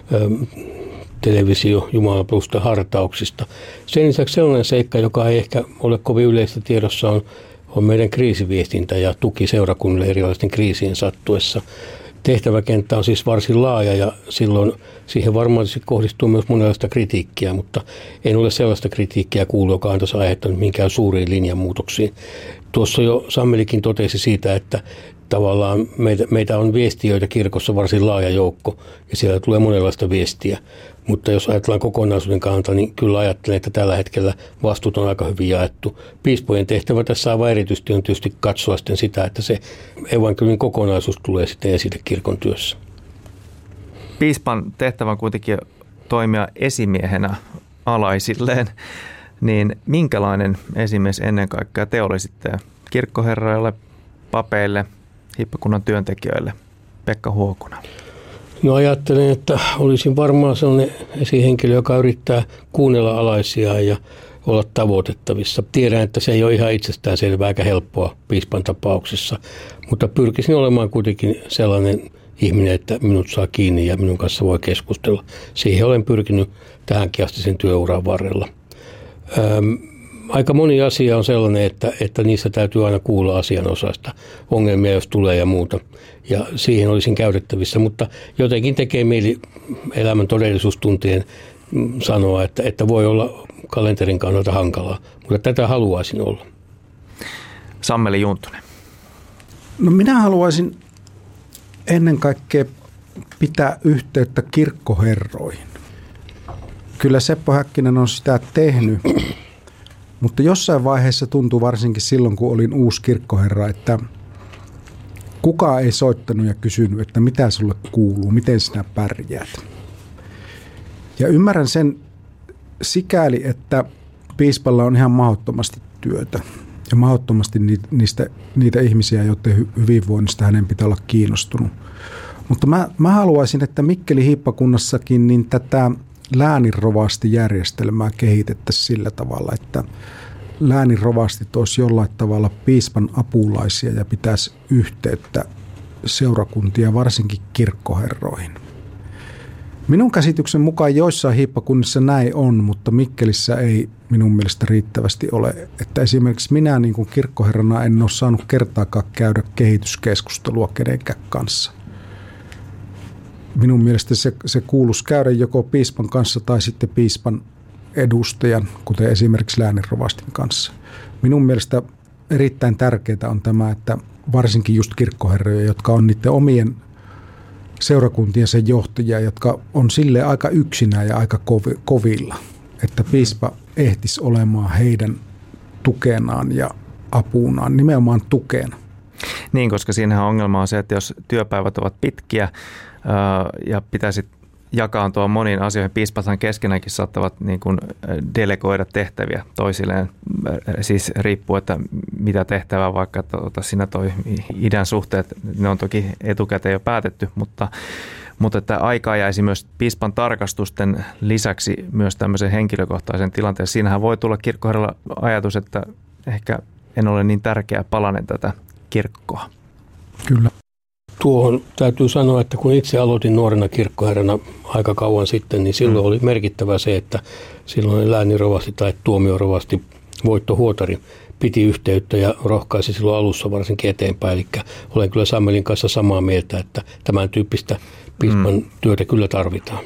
S3: televisio-jumalapalvelusta, hartauksista. Sen lisäksi sellainen seikka, joka ei ehkä ole kovin yleistä tiedossa, on, on meidän kriisiviestintä ja tuki seurakunnille erilaisten kriisien sattuessa. Tehtäväkenttä on siis varsin laaja ja silloin siihen varmaan kohdistuu myös monenlaista kritiikkiä, mutta en ole sellaista kritiikkiä kuullut, joka antaisi aiheuttanut minkään suuriin linjanmuutoksiin. Tuossa jo Sammelikin totesi siitä, että tavallaan meitä, meitä on viestiöitä kirkossa varsin laaja joukko ja siellä tulee monenlaista viestiä. Mutta jos ajatellaan kokonaisuuden kannalta, niin kyllä ajattelen, että tällä hetkellä vastuut on aika hyvin jaettu. Piispojen tehtävä tässä aivan erityisesti on tietysti katsoa sitten sitä, että se evankeliumin kokonaisuus tulee sitten esille kirkon työssä.
S2: Piispan tehtävä on kuitenkin toimia esimiehenä alaisilleen, niin minkälainen esimies ennen kaikkea te olisitte kirkkoherroille, papeille, hiippakunnan työntekijöille? Pekka Huokuna.
S3: No ajattelen, että olisin varmaan sellainen esihenkilö, joka yrittää kuunnella alaisia ja olla tavoitettavissa. Tiedän, että se ei ole ihan itsestään selvää eikä helppoa piispan tapauksessa, mutta pyrkisin olemaan kuitenkin sellainen ihminen, että minut saa kiinni ja minun kanssa voi keskustella. Siihen olen pyrkinyt tähänkin asti sen työuran varrella. Öm, aika moni asia on sellainen, että, että niissä täytyy aina kuulla asianosaista ongelmia, jos tulee ja muuta. Ja siihen olisin käytettävissä, mutta jotenkin tekee mieli elämän todellisuustuntien sanoa, että, että voi olla kalenterin kannalta hankalaa, mutta tätä haluaisin olla.
S2: Sammeli Juntunen.
S4: No minä haluaisin ennen kaikkea pitää yhteyttä kirkkoherroihin. Kyllä Seppo Häkkinen on sitä tehnyt, mutta jossain vaiheessa tuntui varsinkin silloin, kun olin uusi kirkkoherra, että kukaan ei soittanut ja kysynyt, että mitä sulle kuuluu, miten sinä pärjäät. Ja ymmärrän sen sikäli, että piispalla on ihan mahdottomasti työtä ja mahdottomasti niistä, niitä ihmisiä, joiden hyvinvoinnista hänen pitää olla kiinnostunut. Mutta mä, mä haluaisin, että Mikkelin hiippakunnassakin niin tätä lääninrovastijärjestelmää kehitettäisiin sillä tavalla, että lääninrovastit olisi jollain tavalla piispan apulaisia ja pitäisi yhteyttä seurakuntia, varsinkin kirkkoherroihin. Minun käsityksen mukaan joissain hiippakunnissa näin on, mutta Mikkelissä ei minun mielestä riittävästi ole. Että esimerkiksi minä niin kuin kirkkoherrana en ole saanut kertaakaan käydä kehityskeskustelua kenenkään kanssa. Minun mielestä se, se kuuluisi käydä joko piispan kanssa tai sitten piispan edustajan, kuten esimerkiksi lääninrovastin kanssa. Minun mielestä erittäin tärkeää on tämä, että varsinkin just kirkkoherroja, jotka on niiden omien seurakuntiensa johtajia, jotka on silleen aika yksinään ja aika kovilla, että piispa ehtisi olemaan heidän tukenaan ja apunaan, nimenomaan tukena.
S2: Niin, koska siinähän ongelma on se, että jos työpäivät ovat pitkiä ja pitäisi jakaantua moniin asioihin, piispathan keskenäänkin saattavat niin kuin delegoida tehtäviä toisilleen, siis riippuu, että mitä tehtävää, vaikka että ota sinä toi idän suhteet, ne on toki etukäteen jo päätetty, mutta, mutta että aikaa jäisi myös piispan tarkastusten lisäksi myös tämmöisen henkilökohtaisen tilanteen. Siinähän voi tulla kirkkoherralla ajatus, että ehkä en ole niin tärkeä palanen tätä kirkkoa.
S4: Kyllä.
S3: Tuohon täytyy sanoa, että kun itse aloitin nuorena kirkkoherrana aika kauan sitten, niin silloin mm. oli merkittävä se, että silloin lääninrovasti tai tuomiorovasti Voitto Huotari piti yhteyttä ja rohkaisi silloin alussa varsinkin eteenpäin. Eli olen kyllä Sammelin kanssa samaa mieltä, että tämän tyyppistä piispan mm. työtä kyllä tarvitaan.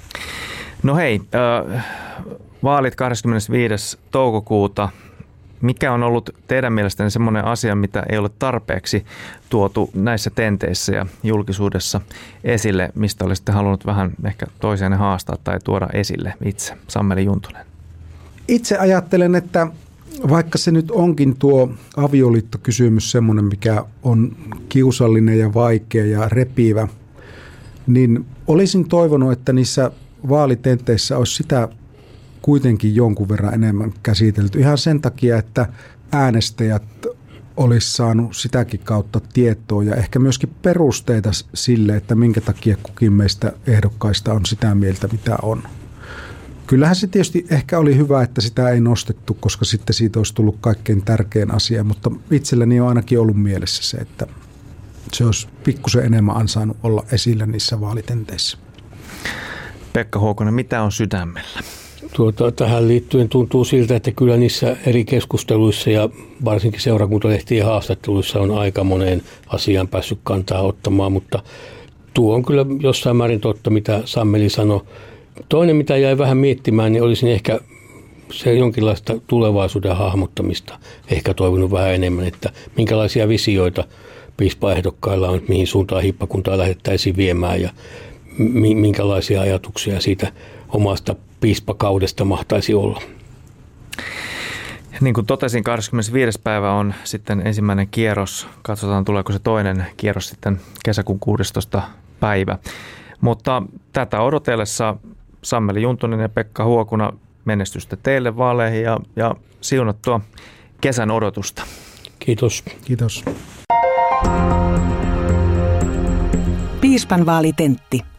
S2: No hei, äh, vaalit kahdeskymmenesviides toukokuuta. Mikä on ollut teidän mielestänne semmoinen asia, mitä ei ole tarpeeksi tuotu näissä tenteissä ja julkisuudessa esille, mistä olisitte halunnut vähän ehkä toisianne haastaa tai tuoda esille itse? Sammeli Juntunen.
S4: Itse ajattelen, että vaikka se nyt onkin tuo avioliittokysymys semmoinen, mikä on kiusallinen ja vaikea ja repivä, niin olisin toivonut, että niissä vaalitenteissä olisi sitä kuitenkin jonkun verran enemmän käsitelty. Ihan sen takia, että äänestäjät olisi saanut sitäkin kautta tietoa ja ehkä myöskin perusteita sille, että minkä takia kukin meistä ehdokkaista on sitä mieltä, mitä on. Kyllähän se tietysti ehkä oli hyvä, että sitä ei nostettu, koska sitten siitä olisi tullut kaikkein tärkein asia, mutta itselläni on ainakin ollut mielessä se, että se olisi pikkusen enemmän ansainnut olla esillä niissä vaalitenteissä.
S2: Pekka Huokonen, mitä on sydämellä?
S3: Tuota, tähän liittyen tuntuu siltä, että kyllä niissä eri keskusteluissa ja varsinkin seurakuntalehtien haastatteluissa on aika moneen asiaan päässyt kantaa ottamaan, mutta tuo on kyllä jossain määrin totta, mitä Sammeli sanoi. Toinen, mitä jäi vähän miettimään, niin olisin ehkä se jonkinlaista tulevaisuuden hahmottamista ehkä toivonut vähän enemmän, että minkälaisia visioita piispaehdokkailla on, mihin suuntaan hiippakuntaa lähdettäisiin viemään ja minkälaisia ajatuksia siitä omasta piispakaudesta mahtaisi olla.
S2: Niin kuin totesin, kahdeskymmenesviides päivä on sitten ensimmäinen kierros. Katsotaan, tuleeko se toinen kierros sitten kesäkuun kuudestoista päivä. Mutta tätä odotellessa Sammeli Juntunen ja Pekka Huokuna, menestystä teille vaaleihin ja, ja siunattua kesän odotusta.
S3: Kiitos.
S4: Kiitos.
S1: Piispanvaalitentti.